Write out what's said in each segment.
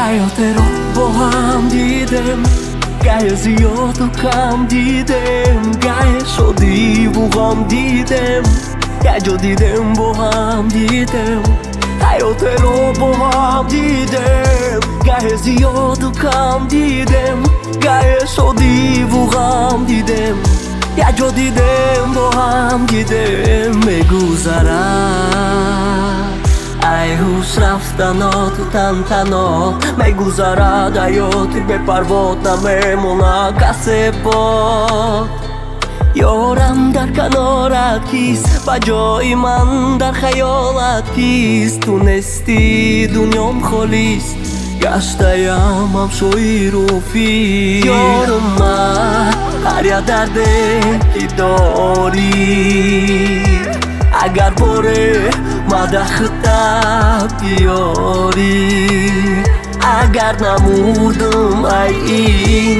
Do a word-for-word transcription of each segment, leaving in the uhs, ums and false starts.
حیات رو با هم دیدم، گه زیاد و کم دیدم، گه شدی و غم دیدم، گه جا دیدم با هم دیدم. حیات رو با هم دیدم، گه زیاد و کم دیدم، گه شدی و غم دیدم، گه جا دیدم با هم دیدم. میگذرد ای هوش رفتنات و تن تنات، میگذرد حیاتی به پروات، نمیمونه کسی باد. یارم در کنارت کیست و جای من در خیالت کیست؟ تونستی دنیام خالیست، گشتیم هم شوی روفی. یارم من هر یه درده که داری، اگر باره مدخت بیاری، اگر نمودم ای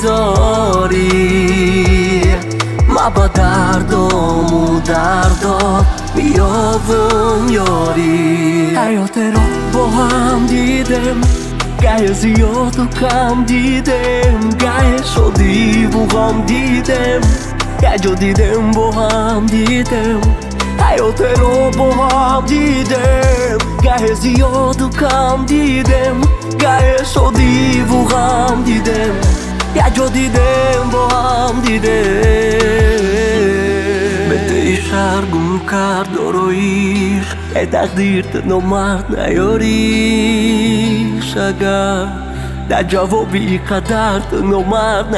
انتظاری، ما با دردم و دردم میابم یاری. حیات رو با هم دیدم، گه زیاد و کم دیدم، گه شدی و غم دیدم، گه جا دیدم با هم دیدم. حیات رو با هم دیدم، گه زیاد و کم دیدم، گه شدی و غم دیدم، گه جا دیدم با هم دیدم. بده شرگم کرد رویش، ای تقدیر تنو مرد نیاریش، اگر در جوابی قدر تنو مرد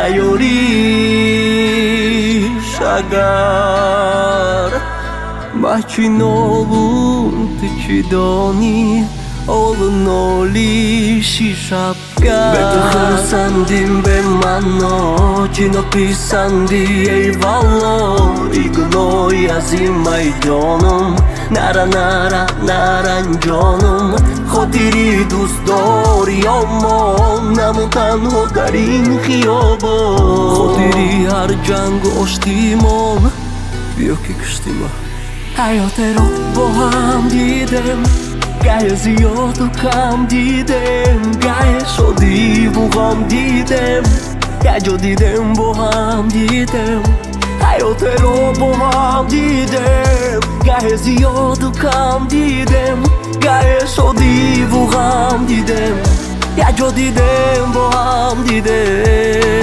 نیاریش، اگر ما چی نالون تو چی دانی، اول نالیشی شب کرد. به تو خرسندیم به من چی نپیسندی ای والا، ایگنوی از این ای جانم، نره نره نرن جانم. خاطری دوست داری اما نمون تنها در این خیابان، خاطری هر جنگ و آشتیمان بیا که کشتیمان. حیات رو با هم دیدم، گه زیاد و کم دیدم، گه شدی و غم دیدم، گه جا دیدم با هم دیدم. حیات رو با هم دیدم، گه زیاد و کم دیدم، گه شدی و غم دیدم، گه جا دیدم با هم دیدم.